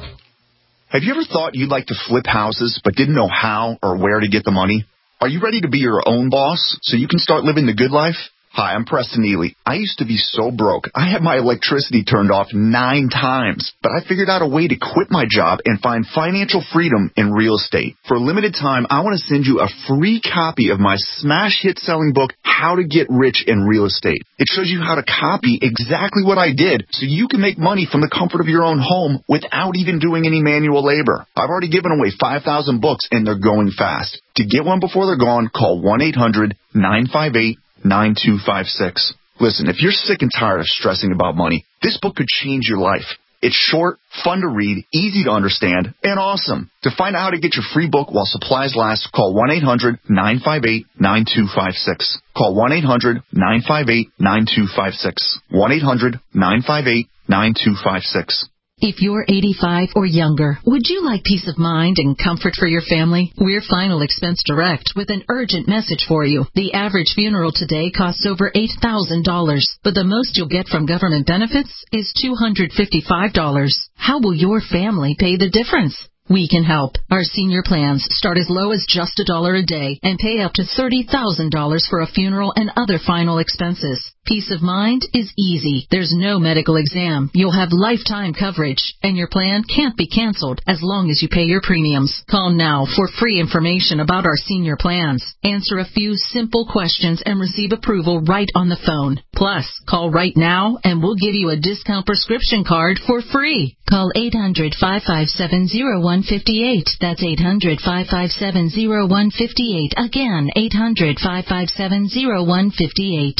Have you ever thought you'd like to flip houses but didn't know how or where to get the money? Are you ready to be your own boss so you can start living the good life? Hi, I'm Preston Neely. I used to be so broke. I had my electricity turned off nine times, but I figured out a way to quit my job and find financial freedom in real estate. For a limited time, I want to send you a free copy of my smash hit selling book, How to Get Rich in Real Estate. It shows you how to copy exactly what I did so you can make money from the comfort of your own home without even doing any manual labor. I've already given away five thousand books and they're going fast. To get one before they're gone, call one eight hundred, nine five eight, nine two five six. Listen, if you're sick and tired of stressing about money, this book could change your life. It's short, fun to read, easy to understand, and awesome. To find out how to get your free book while supplies last, call one eight hundred, nine five eight, nine two five six. Call one eight hundred, nine five eight, nine two five six. one eight hundred, nine five eight, nine two five six. If you're eighty-five or younger, would you like peace of mind and comfort for your family? We're Final Expense Direct with an urgent message for you. The average funeral today costs over eight thousand dollars, but the most you'll get from government benefits is two hundred fifty-five dollars. How will your family pay the difference? We can help. Our senior plans start as low as just a dollar a day and pay up to thirty thousand dollars for a funeral and other final expenses. Peace of mind is easy. There's no medical exam. You'll have lifetime coverage, and your plan can't be canceled as long as you pay your premiums. Call now for free information about our senior plans. Answer a few simple questions and receive approval right on the phone. Plus, call right now and we'll give you a discount prescription card for free. Call eight hundred, five five seven, zero one one five eight. That's eight hundred, five five seven, oh one five eight. Again, eight hundred, five five seven, oh one five eight.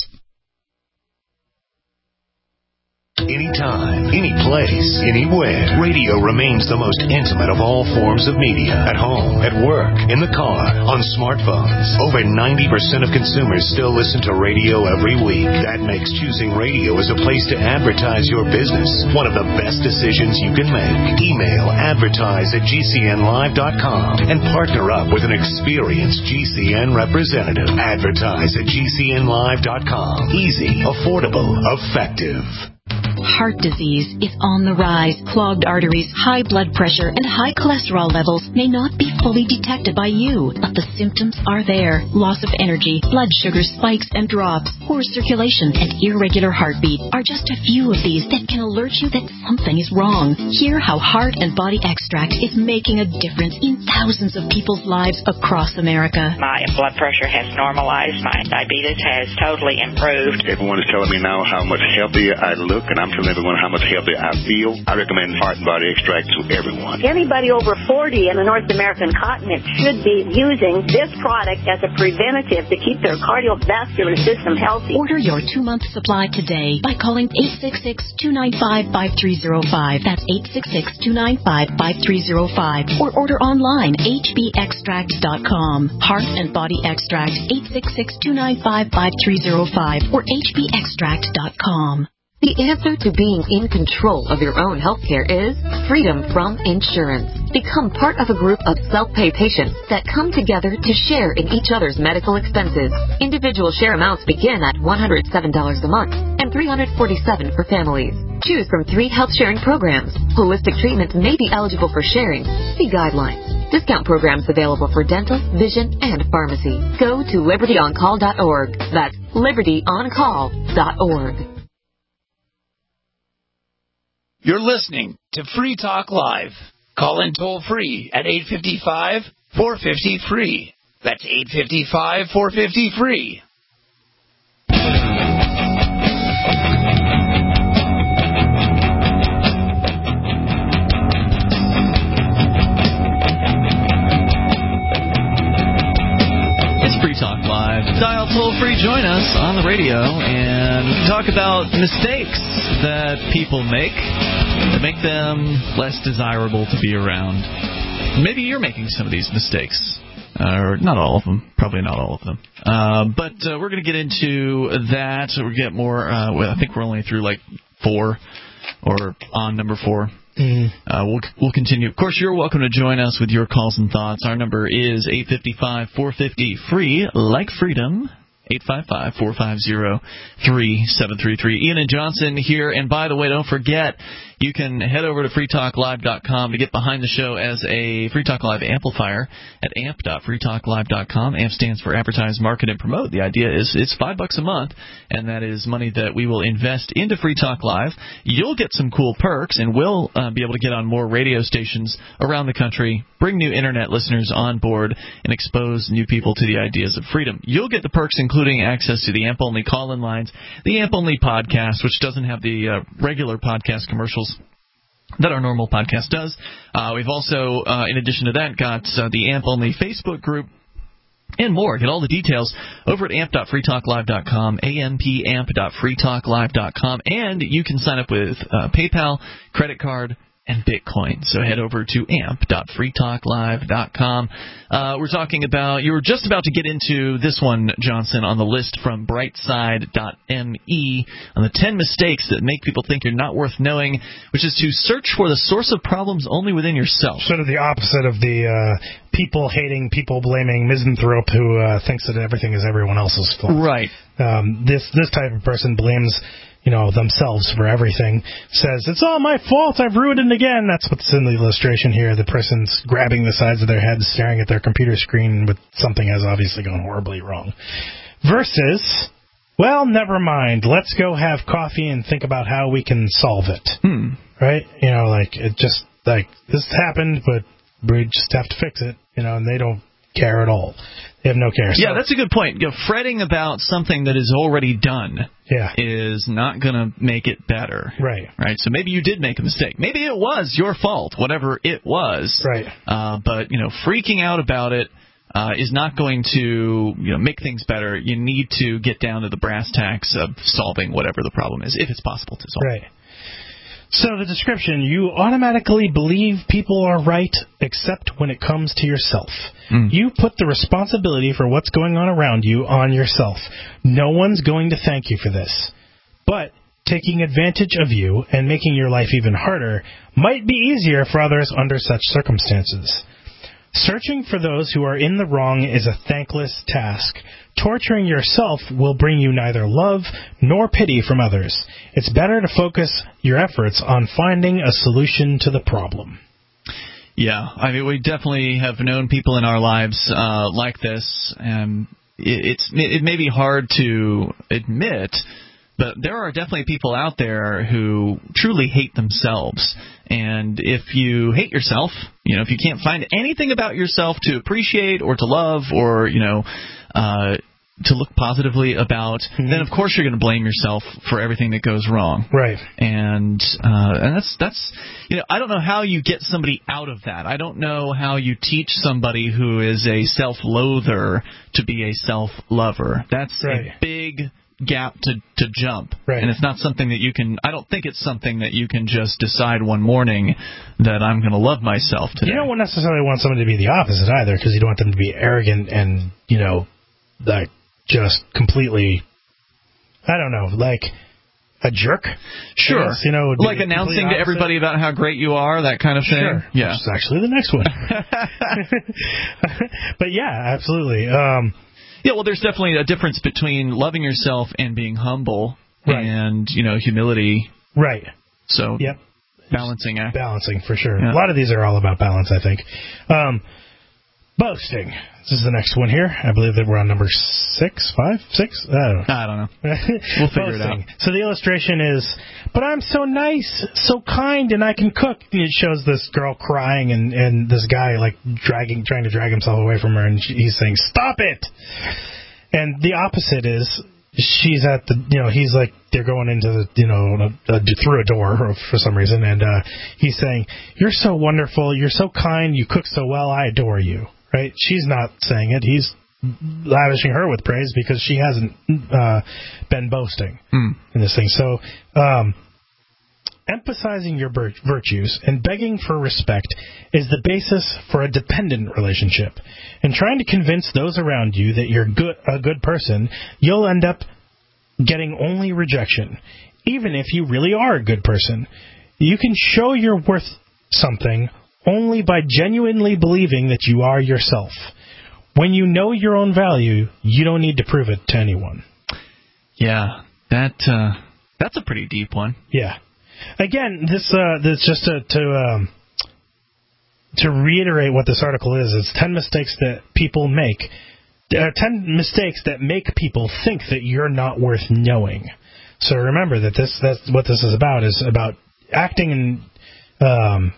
Anytime, any place, anywhere. Radio remains the most intimate of all forms of media. At home, at work, in the car, on smartphones. Over ninety percent of consumers still listen to radio every week. That makes choosing radio as a place to advertise your business one of the best decisions you can make. Email advertise at G C N live dot com and partner up with an experienced G C N representative. Advertise at G C N live dot com. Easy, affordable, effective. Heart disease is on the rise. Clogged arteries, high blood pressure, and high cholesterol levels may not be fully detected by you, but the symptoms are there. Loss of energy, blood sugar spikes and drops, poor circulation, and irregular heartbeat are just a few of these that can alert you that something is wrong. Hear how Heart and Body Extract is making a difference in thousands of people's lives across America. My blood pressure has normalized. My diabetes has totally improved. Everyone is telling me now how much healthier I look, and I'm telling everyone how much healthier I feel. I recommend Heart and Body Extract to everyone. Anybody over forty in the North American continent should be using this product as a preventative to keep their cardiovascular system healthy. Order your two-month supply today by calling eight six six, two nine five, five three zero five. That's eight six six, two nine five, five three zero five. Or order online, H B extract dot com. Heart and Body Extract, eight six six, two nine five, five three zero five or H B extract dot com. The answer to being in control of your own healthcare is freedom from insurance. Become part of a group of self-pay patients that come together to share in each other's medical expenses. Individual share amounts begin at one hundred seven dollars a month and three hundred forty-seven dollars for families. Choose from three health sharing programs. Holistic treatment may be eligible for sharing. See guidelines. Discount programs available for dental, vision, and pharmacy. Go to liberty on call dot org. That's liberty on call dot org. You're listening to Free Talk Live. Call in toll free at eight five five, four five zero, free. That's eight five five, four five zero, free. Free Talk Live. Dial toll free, join us on the radio, and we can talk about mistakes that people make that make them less desirable to be around. Maybe you're making some of these mistakes. Uh, or not all of them. Probably not all of them. Uh, but uh, we're going to get into that. So we'll get more. Uh, well, I think we're only through like four or on number four. Mm. Uh, we'll we'll continue. Of course, you're welcome to join us with your calls and thoughts. Our number is eight five five, four five zero, free, like freedom. eight five five, four five zero, three seven three three. Ian and Johnson here. And by the way, don't forget, you can head over to free talk live dot com to get behind the show as a Free Talk Live amplifier at amp dot free talk live dot com. AMP stands for Advertise, Market, and Promote. The idea is it's five bucks a month, and that is money that we will invest into Free Talk Live. You'll get some cool perks, and we'll uh, be able to get on more radio stations around the country, bring new Internet listeners on board, and expose new people to the ideas of freedom. You'll get the perks including access to the AMP-only call-in lines, the AMP-only podcast, which doesn't have the uh, regular podcast commercials that our normal podcast does. Uh, we've also, uh, in addition to that, got uh, the AMP-only Facebook group and more. Get all the details over at amp dot free talk live dot com, amp dot free talk live dot com, and you can sign up with uh, PayPal, credit card, and Bitcoin. So head over to amp dot free talk live dot com. Uh, we're talking about, you were just about to get into this one, Johnson, on the list from brightside dot m e on the ten mistakes that make people think you're not worth knowing, which is to search for the source of problems only within yourself. Sort of the opposite of the uh, people-hating, people-blaming misanthrope who uh, thinks that everything is everyone else's fault. Right. Um, this this type of person blames you know, themselves for everything, says, it's all my fault, I've ruined it again. That's what's in the illustration here. The person's grabbing the sides of their head, staring at their computer screen with something has obviously gone horribly wrong. Versus, well, never mind, let's go have coffee and think about how we can solve it. Hmm. Right? You know, like, it just, like, this happened, but we just have to fix it, you know, and they don't care at all. They have no care. Yeah, so, that's a good point. You know, fretting about something that is already done yeah. is not going to make it better. Right. Right. So maybe you did make a mistake. Maybe it was your fault, whatever it was. Right. Uh, but, you know, freaking out about it uh, is not going to, you know, make things better. You need to get down to the brass tacks of solving whatever the problem is, if it's possible to solve. Right. So the description, you automatically believe people are right except when it comes to yourself. Mm. You put the responsibility for what's going on around you on yourself. No one's going to thank you for this. But taking advantage of you and making your life even harder might be easier for others under such circumstances. Searching for those who are in the wrong is a thankless task. Torturing yourself will bring you neither love nor pity from others. It's better to focus your efforts on finding a solution to the problem. Yeah, I mean, we definitely have known people in our lives uh, like this, and it, it's it may be hard to admit, but there are definitely people out there who truly hate themselves. And if you hate yourself, you know, if you can't find anything about yourself to appreciate or to love or, you know, uh, to look positively about, mm-hmm. then of course you're going to blame yourself for everything that goes wrong. Right. And uh, and that's that's you know, I don't know how you get somebody out of that. I don't know how you teach somebody who is a self-loather to be a self-lover. That's right. a big gap to to jump, right. And it's not something that you can. I don't think it's something that you can just decide one morning that I'm going to love myself today. You don't necessarily want someone to be the opposite either, because you don't want them to be arrogant and, you know, like just completely, I don't know, like a jerk. Sure, guess, you know, like announcing to everybody about how great you are, that kind of thing. Sure. Yeah, which is actually the next one. But yeah, absolutely. Um, Yeah, well, there's definitely a difference between loving yourself and being humble, right. and, you know, humility. Right. So, yep. balancing act. Balancing, for sure. Yeah. A lot of these are all about balance, I think. Um, boasting. This is the next one here. I believe that we're on number six, five, six? I don't know. I don't know. We'll figure it out. So the illustration is, but I'm so nice, so kind, and I can cook. And it shows this girl crying and, and this guy, like, dragging, trying to drag himself away from her, and she, he's saying, stop it! And the opposite is, she's at the, you know, he's like, they're going into the, you know, a, a, through a door for some reason, and uh, he's saying, you're so wonderful, you're so kind, you cook so well, I adore you. Right? She's not saying it. He's lavishing her with praise because she hasn't uh, been boasting mm. in this thing. So, um, emphasizing your vir- virtues and begging for respect is the basis for a dependent relationship. And trying to convince those around you that you're good, a good person, you'll end up getting only rejection. Even if you really are a good person, you can show you're worth something only by genuinely believing that you are yourself. When you know your own value, you don't need to prove it to anyone. Yeah, that uh, that's a pretty deep one. Yeah. Again, this uh, this just to to, um, to reiterate what this article is. It's ten mistakes that people make. Uh, ten mistakes that make people think that you're not worth knowing. So remember that this that's what this is about. Is about acting and um,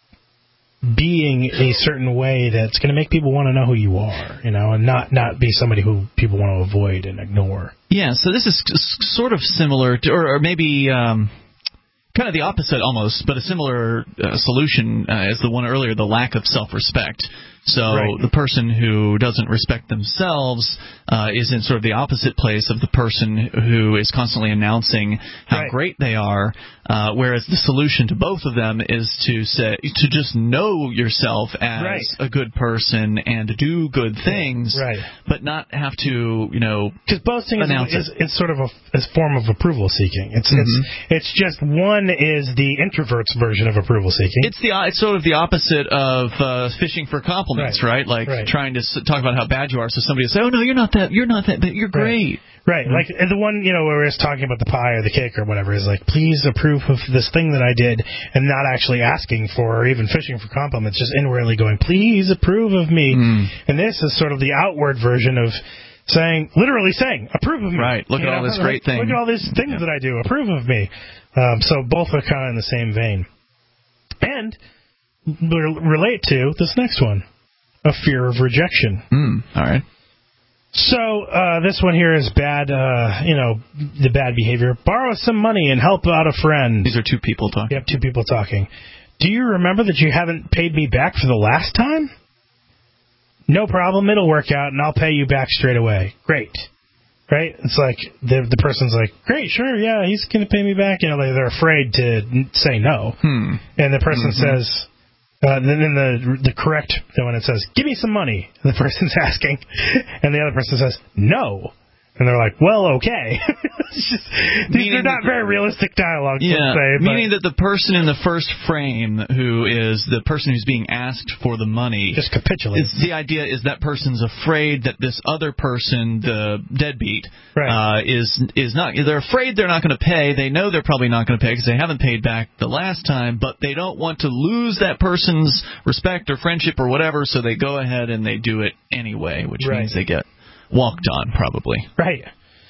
being a certain way that's going to make people want to know who you are, you know, and not, not be somebody who people want to avoid and ignore. Yeah, so this is sort of similar to, or, or maybe um, kind of the opposite almost, but a similar uh, solution uh, as the one earlier, the lack of self-respect. So right. the person who doesn't respect themselves uh, is in sort of the opposite place of the person who is constantly announcing how right. great they are, uh, whereas the solution to both of them is to say to just know yourself as right. a good person and to do good things, right. but not have to, you know, because boasting is, is, it. is sort of a, a form of approval seeking. It's mm-hmm. it's it's just one is the introvert's version of approval seeking. It's the it's sort of the opposite of uh, fishing for compliments. Right, right? Like right. trying to s- talk about how bad you are, so somebody will say, "Oh no, you're not that. You're not that. But you're great." Right, right. Mm-hmm. Like the one you know where we're just talking about the pie or the cake or whatever is like, please approve of this thing that I did, and not actually asking for or even fishing for compliments, just inwardly going, please approve of me. Mm. And this is sort of the outward version of saying, literally saying, approve of me. Right. Look you at know? all this great like, thing. Look at all these things yeah. that I do. Approve of me. Um, so both are kind of in the same vein, and relate to this next one. a fear of rejection. Mm, all right. So uh, this one here is bad, uh, you know, the bad behavior. Borrow some money and help out a friend. These are two people talking. Yep, two people talking. Do you remember that you haven't paid me back for the last time? No problem, it'll work out, and I'll pay you back straight away. Great. Right? It's like, the the person's like, great, sure, yeah, he's going to pay me back. You know, they're afraid to say no. Hmm. And the person Mm-hmm. says, uh, then the the correct, then when it says, give me some money, and the person's asking, and the other person says, no. And they're like, well, okay. It's just, these are not very realistic dialogues, Yeah, let's say. meaning that the person in the first frame, who is the person who's being asked for the money, just capitulates. Is, the idea is that person's afraid that this other person, the deadbeat, right. uh, is is not. They're afraid they're not going to pay. They know they're probably not going to pay because they haven't paid back the last time, but they don't want to lose that person's respect or friendship or whatever, so they go ahead and they do it anyway, which Right. means they get walked on, probably. Right.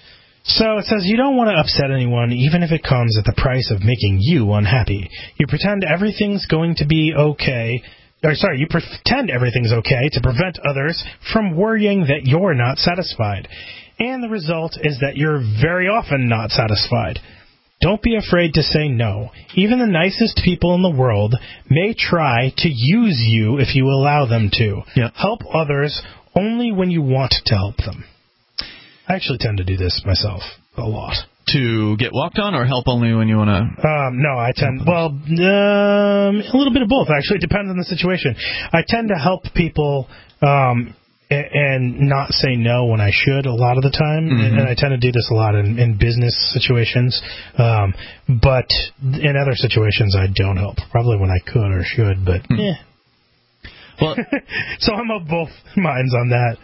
So it says you don't want to upset anyone, even if it comes at the price of making you unhappy. You pretend everything's going to be okay. Or sorry, you pretend everything's okay to prevent others from worrying that you're not satisfied. And the result is that you're very often not satisfied. Don't be afraid to say no. Even the nicest people in the world may try to use you if you allow them to. Yep. Help others only when you want to help them. I actually tend to do this myself a lot. To get walked on, or help only when you want to? Um, no, I tend, well, um, a little bit of both, actually. It depends on the situation. I tend to help people um, and, and not say no when I should a lot of the time, Mm-hmm. and I tend to do this a lot in, in business situations. Um, but in other situations, I don't help. Probably when I could or should, but mm. eh. Well, so I'm of both minds on that.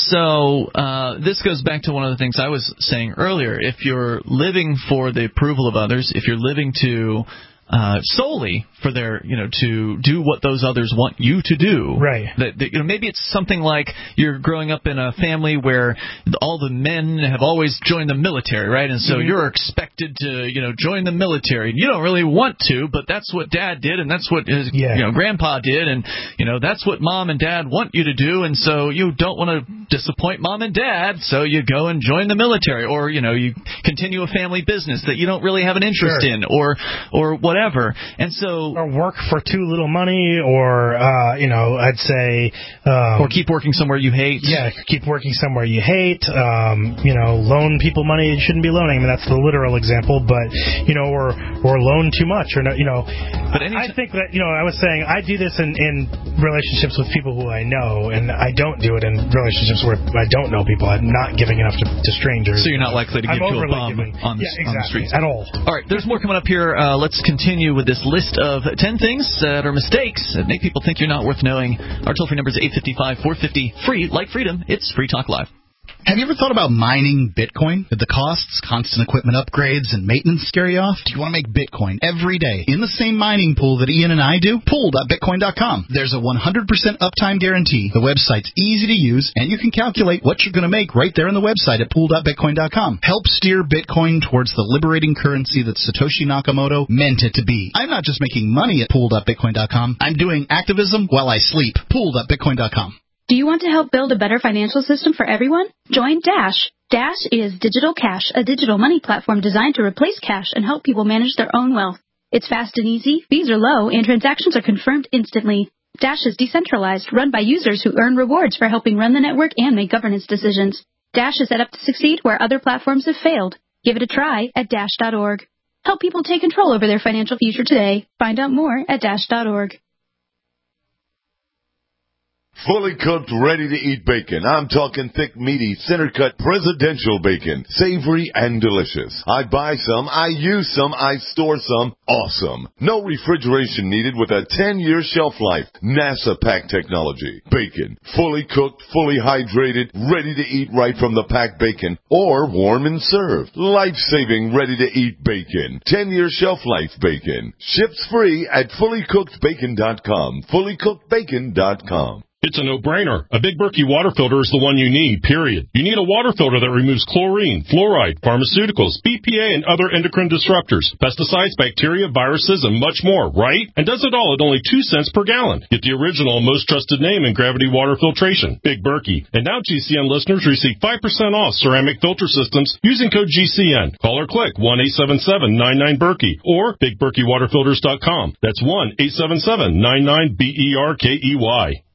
So uh, this goes back to one of the things I was saying earlier. If you're living for the approval of others, if you're living to uh, solely for their, you know, to do what those others want you to do, right? That, that, you know, maybe it's something like you're growing up in a family where all the men have always joined the military, right? And so mm-hmm. you're expected to, you know, join the military. You don't really want to, but that's what Dad did, and that's what his, yeah. you know, Grandpa did, and you know that's what Mom and Dad want you to do, and so you don't want to disappoint Mom and Dad, so you go and join the military, or you know you continue a family business that you don't really have an interest sure. in, or or whatever, and so or work for too little money, or uh, you know I'd say um, or keep working somewhere you hate. Yeah, keep working somewhere you hate. Um, you know, loan people money you shouldn't be loaning. I mean that's the literal example, but you know, or or loan too much, or no, you know. But any I think that you know I was saying I do this in, in relationships with people who I know, and I don't do it in relationships where I don't know people. I'm not giving enough to, to strangers. So you're not likely to give I'm to a overly bum giving. on the, yeah, exactly, on the streets at all. All right, there's more coming up here. Uh, let's continue with this list of ten things that are mistakes that make people think you're not worth knowing. Our toll-free number is eight five five, four five zero, free. Like freedom, it's Free Talk Live. Have you ever thought about mining Bitcoin? Did the costs, constant equipment upgrades, and maintenance scare you off? Do you want to make Bitcoin every day in the same mining pool that Ian and I do? pool dot bitcoin dot com. There's a one hundred percent uptime guarantee. The website's easy to use, and you can calculate what you're going to make right there on the website at pool dot bitcoin dot com. Help steer Bitcoin towards the liberating currency that Satoshi Nakamoto meant it to be. I'm not just making money at pool dot bitcoin dot com. I'm doing activism while I sleep. pool dot bitcoin dot com. Do you want to help build a better financial system for everyone? Join Dash. Dash is Digital Cash, a digital money platform designed to replace cash and help people manage their own wealth. It's fast and easy, fees are low, and transactions are confirmed instantly. Dash is decentralized, run by users who earn rewards for helping run the network and make governance decisions. Dash is set up to succeed where other platforms have failed. Give it a try at dash dot org. Help people take control over their financial future today. Find out more at dash dot org. Fully cooked, ready-to-eat bacon. I'm talking thick, meaty, center-cut presidential bacon. Savory and delicious. I buy some, I use some, I store some. Awesome. No refrigeration needed with a ten-year shelf life. NASA pack technology. Bacon. Fully cooked, fully hydrated, ready to eat right from the packed bacon. Or warm and served. Life-saving, ready-to-eat bacon. ten-year shelf life bacon. Ships free at fully cooked bacon dot com. fully cooked bacon dot com. It's a no-brainer. A Big Berkey water filter is the one you need, period. You need a water filter that removes chlorine, fluoride, pharmaceuticals, B P A, and other endocrine disruptors, pesticides, bacteria, viruses, and much more, right? And does it all at only two cents per gallon. Get the original and most trusted name in gravity water filtration, Big Berkey. And now G C N listeners receive five percent off ceramic filter systems using code G C N. Call or click one eight seven seven nine nine Berkey or big berkey water filters dot com. That's one eight seven seven nine nine B E R K E Y.